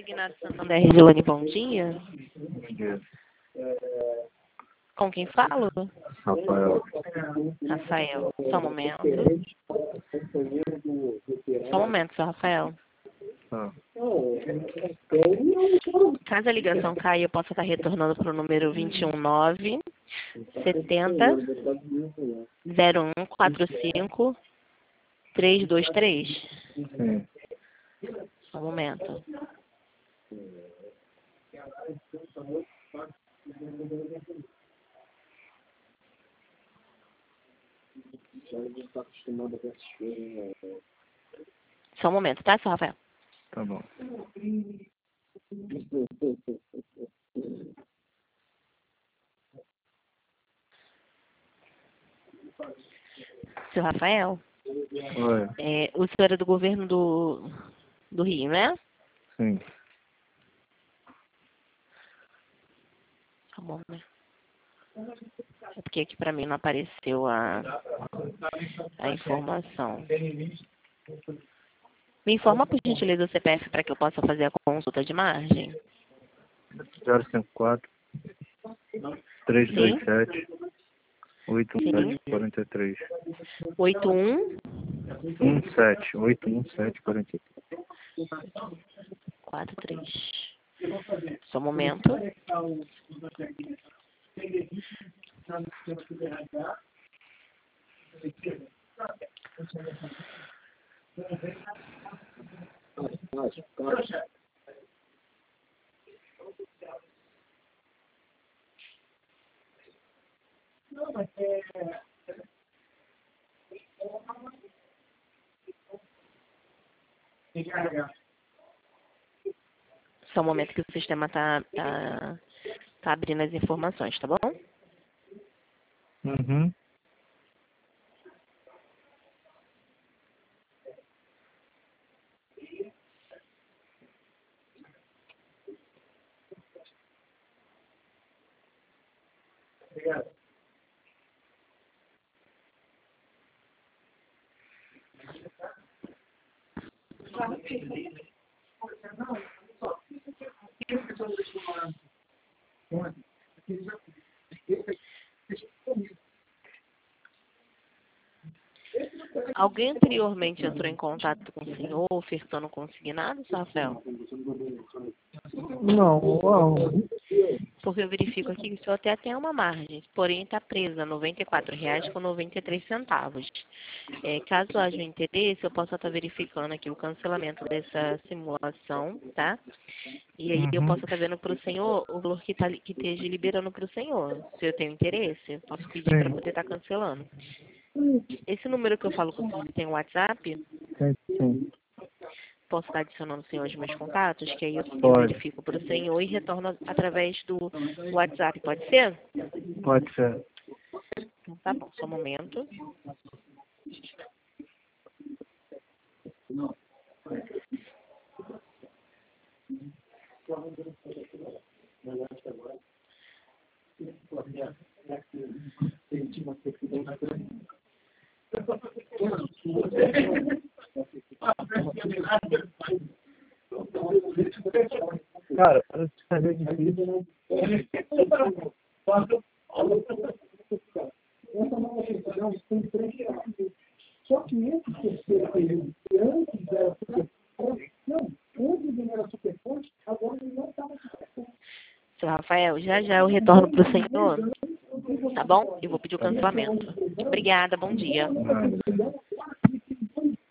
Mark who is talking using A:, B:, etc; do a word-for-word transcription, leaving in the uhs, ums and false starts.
A: Ignacio Santander, Regiane, bom dia.
B: Bom dia.
A: Com quem falo?
B: Rafael.
A: Rafael, só um momento. Só um momento, seu Rafael.
B: Ah.
A: Caso a ligação caia, eu posso estar retornando para o número vinte e um nove setenta zero um quatro cinco três dois três.
B: Sim.
A: Só um momento. Só um momento, tá, seu Rafael?
B: Tá bom.
A: Seu Rafael,
B: Oi.
A: é, o senhor é do governo do, do Rio, né?
B: Sim.
A: Tá bom, né? É porque aqui pra mim não apareceu a, a informação. Me informa, por gentileza, o C P F para que eu possa fazer a consulta de margem.
B: zero cinco quatro, três dois
A: Sim,
B: sete, oito um
A: sim.
B: sete quatro três.
A: oito um
B: um sete, oito um sete quatro três.
A: quatro três. Só um momento. Só um momento que o sistema tá, tá, tá abrindo as informações, tá bom?
B: Uhum.
A: Alguém anteriormente entrou em contato com o senhor, ofertando consignado, seu Rafael?
B: Não, não.
A: Porque eu verifico aqui que o senhor até tem uma margem, porém está presa a noventa e quatro reais com noventa e três centavos. É, caso haja um interesse, eu posso estar verificando aqui o cancelamento dessa simulação, tá? E aí eu
B: Uhum.
A: posso estar vendo para o senhor o valor que, tá, que esteja liberando para o senhor. Se eu tenho interesse, eu posso pedir para
B: Sim.
A: poder estar cancelando. Esse número que eu falo com o senhor tem um WhatsApp?
B: Sim, sim.
A: Posso estar adicionando o senhor aos meus contatos? Que aí eu, eu
B: Pode.
A: verifico para o senhor e retorno através do WhatsApp. Pode ser?
B: Pode ser.
A: Então tá bom, só um momento.
B: Cara, parece que é difícil. Só que esse terceiro período, que antes era super forte, não, antes ele era super forte, agora ele não estava super forte.
A: Seu Rafael, já já eu retorno para o senhor. Tá bom? Eu vou pedir o cancelamento. Obrigada, bom dia.
B: Nada.